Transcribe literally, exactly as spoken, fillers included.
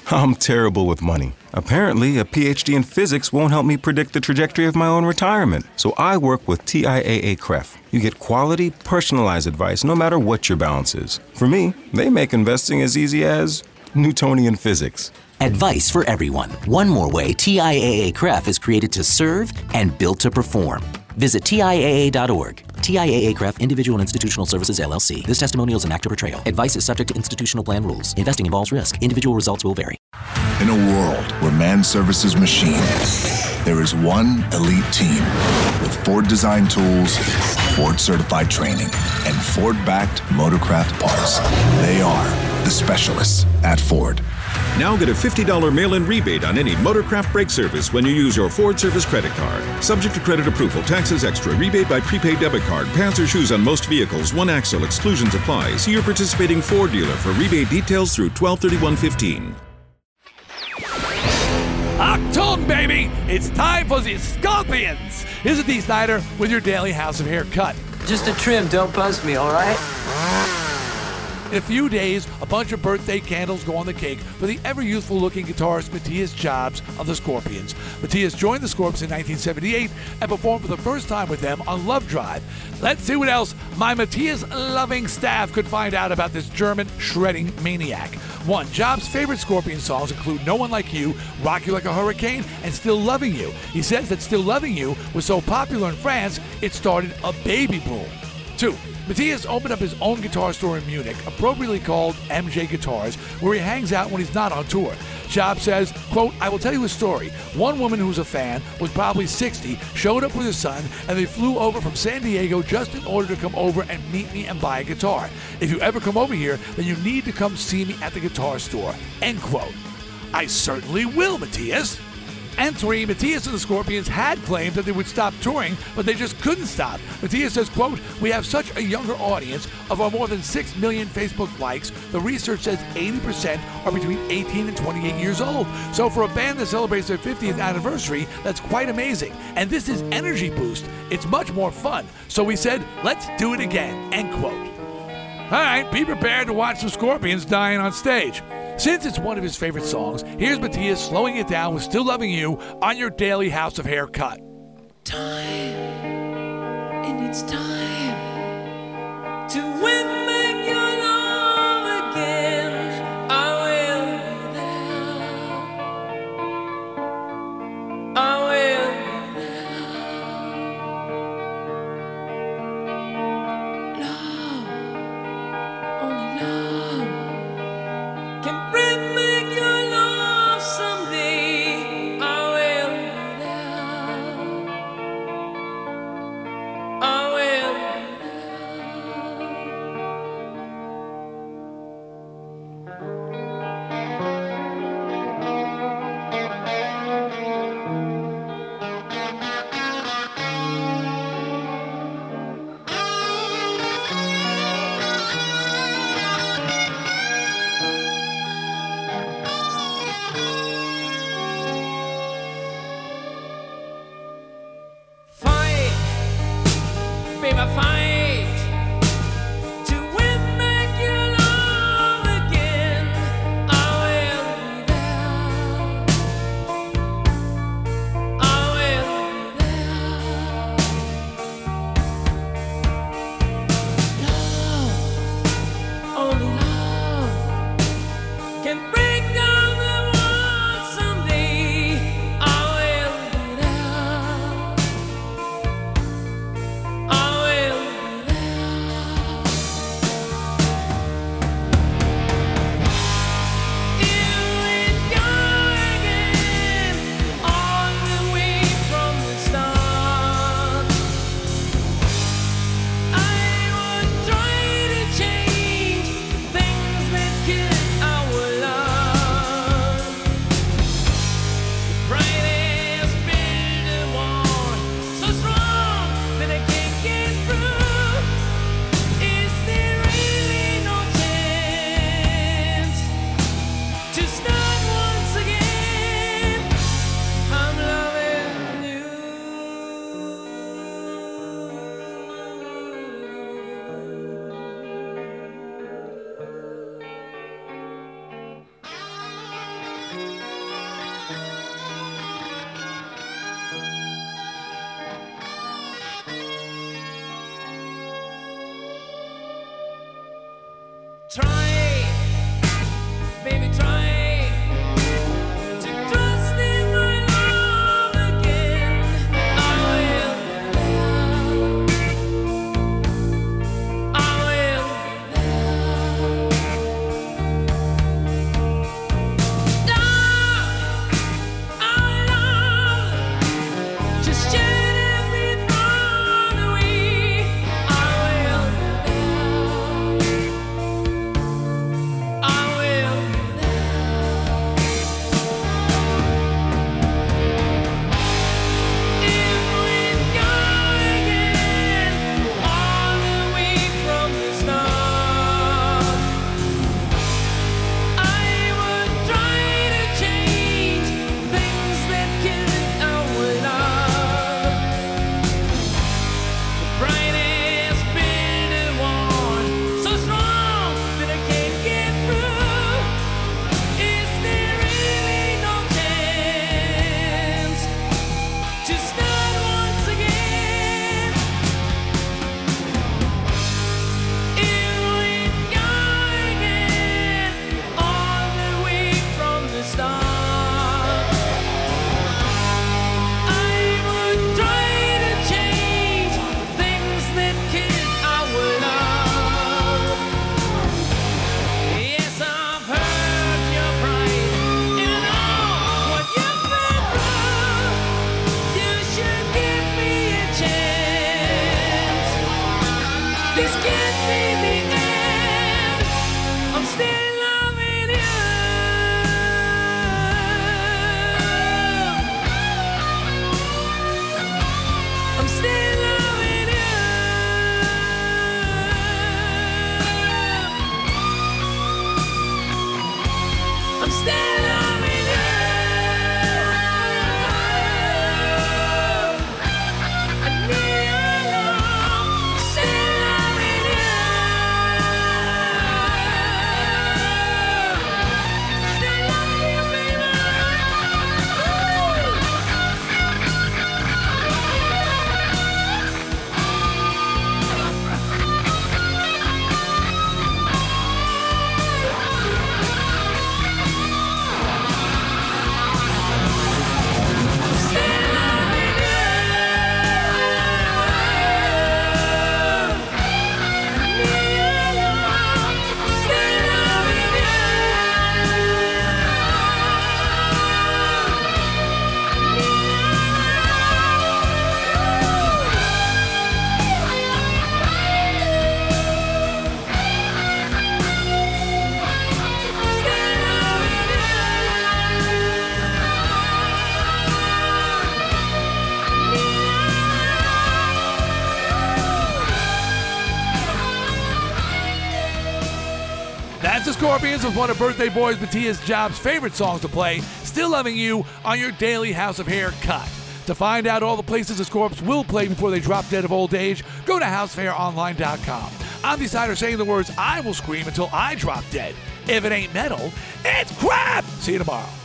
I'm terrible with money. Apparently, a P H D in physics won't help me predict the trajectory of my own retirement. So I work with T I A A C R E F. You get quality, personalized advice no matter what your balance is. For me, they make investing as easy as Newtonian physics. Advice for everyone. One more way T I A A C R E F is created to serve and built to perform. Visit T I A A dot org. T I A A C R E F Individual and Institutional Services, L L C. This testimonial is an act of portrayal. Advice is subject to institutional plan rules. Investing involves risk. Individual results will vary. In a world where man services machine, there is one elite team with Ford-designed tools, Ford-certified training, and Ford-backed Motorcraft parts. They are the specialists at Ford. Now get a fifty dollars mail-in rebate on any Motorcraft brake service when you use your Ford Service credit card. Subject to credit approval, taxes extra, rebate by prepaid debit card, pants or shoes on most vehicles, one axle, exclusions apply. See your participating Ford dealer for rebate details through twelve thirty-one fifteen. Achtung, baby! It's time for the Scorpions! Here's a D. Snyder with your daily House of Haircut. Just a trim, don't buzz me, all right? In a few days, a bunch of birthday candles go on the cake for the ever-youthful-looking guitarist Matthias Jobs of the Scorpions. Matthias joined the Scorpions in nineteen seventy-eight and performed for the first time with them on Love Drive. Let's see what else my Matthias-loving staff could find out about this German shredding maniac. One, Jobs' favorite Scorpion songs include No One Like You, Rock You Like a Hurricane, and Still Loving You. He says that Still Loving You was so popular in France, it started a baby boom. Two, Matthias opened up his own guitar store in Munich, appropriately called M J Guitars, where he hangs out when he's not on tour. Jobs says, quote, I will tell you a story. One woman who was a fan, was probably sixty, showed up with her son, and they flew over from San Diego just in order to come over and meet me and buy a guitar. If you ever come over here, then you need to come see me at the guitar store, end quote. I certainly will, Matthias. And three, Matthias and the Scorpions had claimed that they would stop touring, but they just couldn't stop. Matthias says, quote, we have such a younger audience. Of our more than six million Facebook likes, the research says eighty percent are between eighteen and twenty-eight years old. So for a band that celebrates their fiftieth anniversary, that's quite amazing. And this is Energy Boost. It's much more fun. So we said, let's do it again, end quote. All right, be prepared to watch some Scorpions dying on stage. Since it's one of his favorite songs, here's Matthias slowing it down with Still Loving You on your daily House of Haircut. Time, and it's time to win back your love again. I will be there. I will be there. Love, only love can bring back your love someday. I will be there. I will be there. Try, baby, try to trust in my love again. I will, I will. Love, our love, just shut every thought away. I will. I will. If we'd gone again all the way from the start, I would try to change things that killed our love. The brightest building one, so strong that I can't get through. Is there really no chance to start once again? If we'd gone again all the way from the start, I would try to change things that killed our love. Yes, I've heard your pride, and I know what you've been through. You should give me a chance. This can't be the end. I'm still loving you. I'm still loving you. I'm still loving you. I need your love. Still loving you. Still loving you, baby. Still loving you. I need your love. Still loving you. That's the Scorpions with one of Birthday Boy Matthias Jobs' favorite songs to play, Still Loving You, on your daily House of Hair cut. To find out all the places the Scorps will play before they drop dead of old age, go to house fair online dot com. I'm the Decider saying the words I will scream until I drop dead. If it ain't metal, it's crap! See you tomorrow.